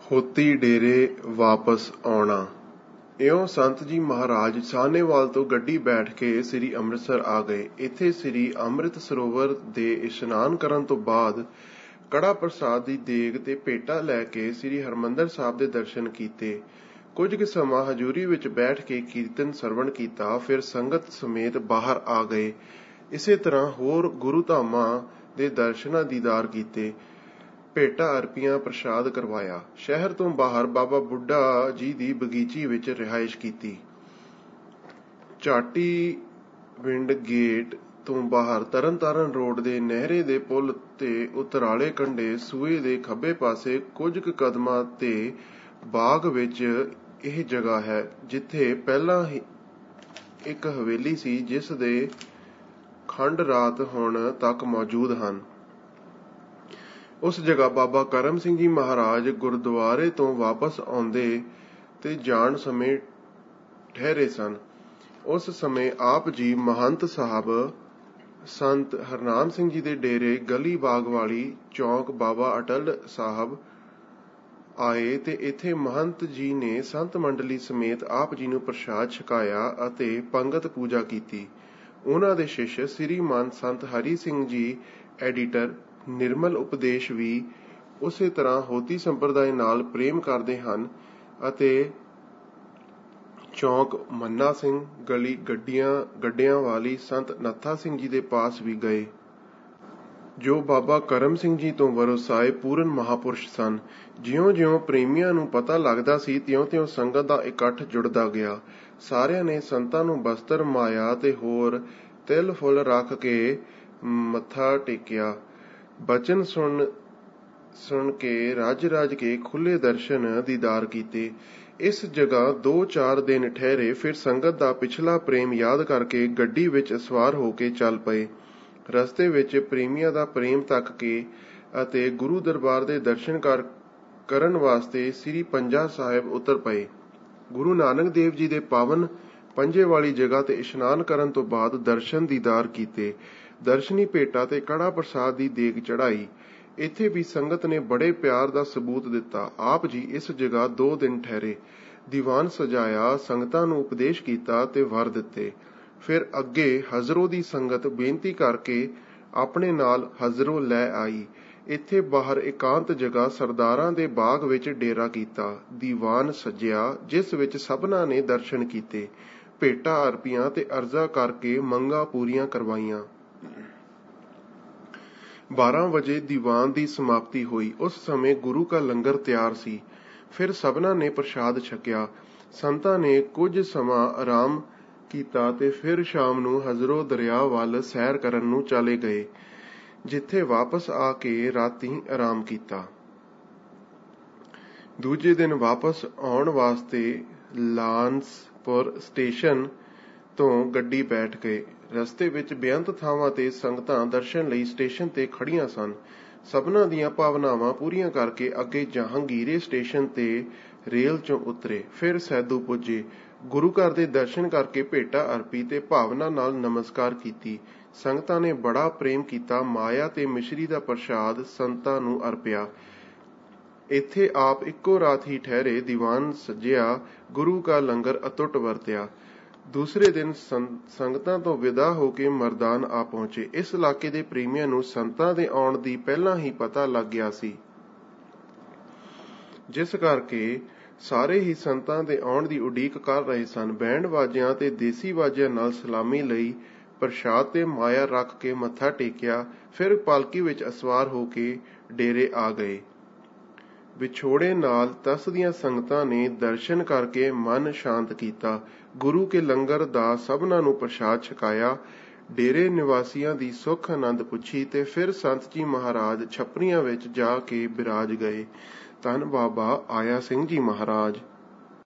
ਹੋਤੀ ਡੇਰੇ ਵਾਪਸ ਆਉਣਾ। ਇਉਂ ਸੰਤ ਜੀ ਮਹਾਰਾਜ ਸਾਹਨੇਵਾਲ ਤੋਂ ਗੱਡੀ ਬੈਠ ਕੇ ਸ੍ਰੀ ਅੰਮ੍ਰਿਤਸਰ ਆ ਗਏ। ਇੱਥੇ ਸ੍ਰੀ ਅੰਮ੍ਰਿਤ ਸਰੋਵਰ ਦੇ ਇਸ਼ਨਾਨ ਕਰਨ ਤੋਂ ਬਾਅਦ ਕੜਾ ਪ੍ਰਸਾਦ ਦੀ ਦੇਗ ਤੇ ਭੇਟਾ ਲੈ ਕੇ ਸ੍ਰੀ ਹਰਿਮੰਦਰ ਸਾਹਿਬ ਦੇ ਦਰਸ਼ਨ ਕੀਤੇ। ਕੁਝ ਕੁ ਸਮਾਂ ਹਜ਼ੂਰੀ ਵਿੱਚ ਬੈਠ ਕੇ ਕੀਰਤਨ ਸਰਵਣ ਕੀਤਾ, ਫਿਰ ਸੰਗਤ ਸਮੇਤ ਬਾਹਰ ਆ ਗਏ। ਇਸੇ ਤਰ੍ਹਾਂ ਹੋਰ ਗੁਰੂ ਧਾਮਾਂ ਦੇ ਦਰਸ਼ਨਾਂ ਦੀਦਾਰ ਕੀਤੇ, ਭੇਟਾ ਅਰਪੀਆਂ, ਪ੍ਰਸ਼ਾਦ ਕਰਵਾਇਆ। ਸ਼ਹਿਰ ਤੋਂ ਬਾਹਰ ਬਾਬਾ ਬੁੱਢਾ ਜੀ ਦੀ ਬਗੀਚੀ ਵਿੱਚ ਰਿਹਾਇਸ਼ ਕੀਤੀ। ਚਾਟੀ ਵਿੰਡ ਗੇਟ ਤੋਂ ਬਾਹਰ ਤਰਨਤਾਰਨ ਰੋਡ ਦੇ ਨਹਿਰੇ ਦੇ ਪੁਲ ਤੇ ਉਤਰਾਲੇ ਕੰਢੇ ਸੂਏ ਦੇ ਖੱਬੇ ਪਾਸੇ ਕੁਝ ਕੁ ਕਦਮਾਂ ਤੇ ਬਾਗ ਵਿੱਚ ਇਹ ਜਗ੍ਹਾ ਹੈ, ਜਿੱਥੇ ਪਹਿਲਾਂ ਹੀ ਇੱਕ ਹਵੇਲੀ ਸੀ, ਜਿਸ ਦੇ ਖੰਡ ਰਾਤ ਹੁਣ ਤੱਕ ਮੌਜੂਦ ਹਨ। ਉਸ ਜਗ੍ਹਾ ਬਾਬਾ ਕਰਮ ਸਿੰਘ ਜੀ ਮਹਾਰਾਜ ਗੁਰਦੁਆਰੇ ਤੋਂ ਵਾਪਸ ਆਉਂਦੇ ਤੇ ਜਾਣ ਸਮੇਂ ਠਹਿਰੇ ਸਨ। ਉਸ ਸਮੇਂ ਆਪ ਜੀ ਮਹੰਤ ਸਾਹਿਬ ਸੰਤ ਹਰਨਾਮ ਸਿੰਘ ਜੀ ਦੇ ਡੇਰੇ ਗਲੀ ਬਾਗ ਵਾਲੀ ਚੌਕ ਬਾਬਾ ਅਟਲ ਸਾਹਿਬ ਆਏ ਤੇ ਇੱਥੇ ਮਹੰਤ ਜੀ ਨੇ ਸੰਤ ਮੰਡਲੀ ਸਮੇਤ ਆਪ ਜੀ ਨੂੰ ਪ੍ਰਸ਼ਾਦ ਛਕਾਇਆ ਅਤੇ ਪੰਗਤ ਪੂਜਾ ਕੀਤੀ। ਉਹਨਾਂ ਦੇ ਸ਼ਿਸ਼ ਸ੍ਰੀਮਾਨ ਸੰਤ ਹਰੀ ਸਿੰਘ ਜੀ ਐਡੀਟਰ ਨਿਰਮਲ ਉਪਦੇਸ਼ ਵੀ ਉਸੇ ਤਰ੍ਹਾਂ ਹੋਤੀ ਸੰਪਰਦਾਇ ਨਾਲ ਪ੍ਰੇਮ ਕਰਦੇ ਹਨ ਅਤੇ ਚੌਕ ਮੰਨਾ ਸਿੰਘ ਗਲੀ ਗੱਡਿਆਂ ਵਾਲੀ ਸੰਤ ਨੱਥਾ ਸਿੰਘ ਜੀ ਦੇ ਪਾਸ ਵੀ ਗਏ, ਜੋ ਬਾਬਾ ਕਰਮ ਸਿੰਘ ਜੀ ਤੋਂ ਵਰਸਾਏ ਪੂਰਨ ਮਹਾਪੁਰਸ਼ ਸਨ। ਜਿਉਂ-ਜਿਉਂ ਪ੍ਰੇਮੀਆਂ ਨੂੰ ਪਤਾ ਲੱਗਦਾ ਸੀ, ਤਿਉਂ-ਤਿਉਂ ਸੰਗਤ ਦਾ ਇਕੱਠ ਜੁੜਦਾ ਗਿਆ। ਸਾਰਿਆਂ ਨੇ ਸੰਤਾਂ ਨੂੰ ਬਸਤਰ ਮਾਇਆ ਤੇ ਹੋਰ ਤਿਲ ਫੁੱਲ ਰੱਖ ਕੇ ਮੱਥਾ ਟੇਕਿਆ। ਬਚਨ ਸੁਣ ਕੇ ਰੱਜ ਕੇ ਖੁੱਲੇ ਦਰਸ਼ਨ ਦੀਦਾਰ ਕੀਤੇ। ਇਸ ਜਗ੍ਹਾ 2-4 ਦਿਨ ਠਹਿਰੇ, ਫਿਰ ਸੰਗਤ ਦਾ ਪਿਛਲਾ ਪ੍ਰੇਮ ਯਾਦ ਕਰਕੇ ਗੱਡੀ ਵਿੱਚ ਸਵਾਰ ਹੋ ਕੇ ਚੱਲ ਪਏ। ਰਸਤੇ ਵਿੱਚ ਪ੍ਰੇਮੀਆਂ ਦਾ ਪ੍ਰੇਮ ਤੱਕ ਕੇ ਅਤੇ ਗੁਰੂ ਦਰਬਾਰ ਦੇ ਦਰਸ਼ਨ ਕਰਨ ਵਾਸਤੇ ਸ੍ਰੀ ਪੰਜਾ ਸਾਹਿਬ ਉਤਰ ਪਏ। ਗੁਰੂ ਨਾਨਕ ਦੇਵ ਜੀ ਦੇ ਪਾਵਨ ਪੰਜੇ ਵਾਲੀ ਜਗ੍ਹਾ ਤੇ ਇਸ਼ਨਾਨ ਕਰਨ ਤੋਂ ਬਾਅਦ ਦਰਸ਼ਨ ਦੀਦਾਰ ਕੀਤੇ। ਦਰਸ਼ਨੀ ਭੇਟਾ ਤੇ ਕੜਾ ਪ੍ਰਸਾਦ ਦੀ ਦੇਗ ਚੜਾਈ। ਇੱਥੇ ਵੀ ਸੰਗਤ ਨੇ ਬੜੇ ਪਿਆਰ ਦਾ ਸਬੂਤ ਦਿੱਤਾ। ਆਪ ਜੀ ਇਸ ਜਗ੍ਹਾ 2 ਦਿਨ ਠਹਿਰੇ, ਦੀਵਾਨ ਸਜਾਇਆ, ਸੰਗਤਾਂ ਨੂੰ ਉਪਦੇਸ਼ ਕੀਤਾ ਤੇ ਵਰ ਦਿੱਤੇ। ਫਿਰ ਅੱਗੇ ਹਜ਼ਰੋਂ ਦੀ ਸੰਗਤ ਬੇਨਤੀ ਕਰਕੇ ਆਪਣੇ ਨਾਲ ਹਜ਼ਰੋਂ ਲੈ ਆਈ। ਇੱਥੇ ਬਾਹਰ ਇਕਾਂਤ ਜਗ੍ਹਾ ਸਰਦਾਰਾਂ ਦੇ ਬਾਗ ਵਿੱਚ ਡੇਰਾ ਕੀਤਾ। ਦੀਵਾਨ ਸਜਿਆ, ਜਿਸ ਵਿੱਚ ਸਭਨਾਂ ਨੇ ਦਰਸ਼ਨ ਕੀਤੇ, ਭੇਟਾ ਅਰਪੀਆਂ ਤੇ ਅਰਜ਼ਾ ਕਰਕੇ ਮੰਗਾਂ ਪੂਰੀਆਂ ਕਰਵਾਈਆਂ। 12 ਵਜੇ ਦੀਵਾਨ ਦੀ ਸਮਾਪਤੀ ਹੋਈ। ਉਸ ਸਮੇਂ ਗੁਰੂ ਕਾ ਲੰਗਰ ਤਿਆਰ ਸੀ। ਫਿਰ ਸਭਨਾਂ ਨੇ ਪ੍ਰਸ਼ਾਦ ਛਕਿਆ। ਸੰਤਾਂ ਨੇ ਕੁਝ ਸਮਾਂ ਆਰਾਮ ਕੀਤਾ ਤੇ ਫਿਰ ਸ਼ਾਮ ਨੂੰ ਹਜ਼ਰੋਂ ਦਰਿਆ ਵੱਲ ਸੈਰ ਕਰਨ ਨੂੰ ਚਲੇ ਗਏ, ਜਿੱਥੇ ਵਾਪਸ ਆ ਕੇ ਰਾਤੀਂ ਆਰਾਮ ਕੀਤਾ। ਦੂਜੇ ਦਿਨ ਵਾਪਸ ਆਉਣ ਵਾਸਤੇ ਲਾਂਸਪੁਰ ਸਟੇਸ਼ਨ ਤੋਂ ਗੱਡੀ ਬੈਠ ਗਏ। ਰਸਤੇ ਵਿੱਚ ਬੇਅੰਤ ਥਾਵਾਂ ਤੇ ਸੰਗਤਾਂ ਦਰਸ਼ਨ ਲਈ ਸਟੇਸ਼ਨ ਤੇ ਖੜੀਆਂ ਸਨ। ਸਭਨਾਂ ਦੀਆਂ ਭਾਵਨਾਵਾਂ ਪੂਰੀਆਂ ਕਰਕੇ ਅੱਗੇ ਜਹਾਂਗੀਰੇ ਸਟੇਸ਼ਨ ਤੇ ਰੇਲ ਚੋਂ ਉਤਰੇ, ਫਿਰ ਸੈਦੂ ਪੁੱਜੇ। ਗੁਰੂ ਘਰ ਦੇ ਦਰਸ਼ਨ ਕਰਕੇ ਭੇਟਾ ਅਰਪੀ ਤੇ ਭਾਵਨਾ ਨਾਲ ਨਮਸਕਾਰ ਕੀਤੀ। ਸੰਗਤਾਂ ਨੇ ਬੜਾ ਪ੍ਰੇਮ ਕੀਤਾ। ਮਾਇਆ ਤੇ ਮਿਸ਼ਰੀ ਦਾ ਪ੍ਰਸ਼ਾਦ ਸੰਤਾਂ ਨੂੰ ਅਰਪਿਆ। ਇੱਥੇ ਆਪ ਇੱਕੋ ਰਾਤ ਹੀ ਠਹਿਰੇ, ਦੀਵਾਨ ਸਜਿਆ, ਗੁਰੂ ਕਾ ਲੰਗਰ ਅਤੁੱਟ ਵਰਤਿਆ। ਦੂਸਰੇ ਦਿਨ ਸੰਗਤਾਂ ਤੋਂ ਵਿਦਾ ਹੋ ਕੇ ਮਰਦਾਨ ਆ ਪਹੁੰਚੇ। ਇਸ ਇਲਾਕੇ ਦੇ ਪ੍ਰੇਮੀਆਂ ਨੂੰ ਸੰਤਾਂ ਦੇ ਆਉਣ ਦੀ ਪਹਿਲਾਂ ਹੀ ਪਤਾ ਲੱਗ ਗਿਆ ਸੀ, ਜਿਸ ਕਰਕੇ ਸਾਰੇ ਹੀ ਸੰਤਾਂ ਦੇ ਆਉਣ ਦੀ ਉਡੀਕ ਕਰ ਰਹੇ ਸਨ। ਬੈਂਡ ਬਾਜਿਆਂ ਤੇ ਦੇਸੀ ਬਾਜਿਆਂ ਨਾਲ ਸਲਾਮੀ ਲਈ, ਪ੍ਰਸ਼ਾਦ ਤੇ ਮਾਇਆ ਰੱਖ ਕੇ ਮੱਥਾ ਟੇਕਿਆ। ਫਿਰ ਪਾਲਕੀ ਵਿੱਚ ਅਸਵਾਰ ਹੋ ਕੇ ਡੇਰੇ ਆ ਗਏ। ਵਿਛੋੜੇ ਨਾਲ ਤਰਸਦੀਆਂ ਸੰਗਤਾਂ ਨੇ ਦਰਸ਼ਨ ਕਰਕੇ ਮਨ ਸ਼ਾਂਤ ਕੀਤਾ। ਗੁਰੂ ਕੇ ਲੰਗਰ ਦਾ ਸਭਨਾਂ ਨੂੰ ਪ੍ਰਸ਼ਾਦ ਛਕਾਇਆ। ਡੇਰੇ ਨਿਵਾਸੀਆਂ ਦੀ ਸੁੱਖ ਆਨੰਦ ਪੁੱਛੀ ਤੇ ਫਿਰ ਸੰਤ ਜੀ ਮਹਾਰਾਜ ਛਪਰੀਆਂ ਵਿੱਚ ਜਾ ਕੇ ਬਿਰਾਜ ਗਏ। ਧੰਨ ਬਾਬਾ ਆਇਆ ਸਿੰਘ ਜੀ ਮਹਾਰਾਜ।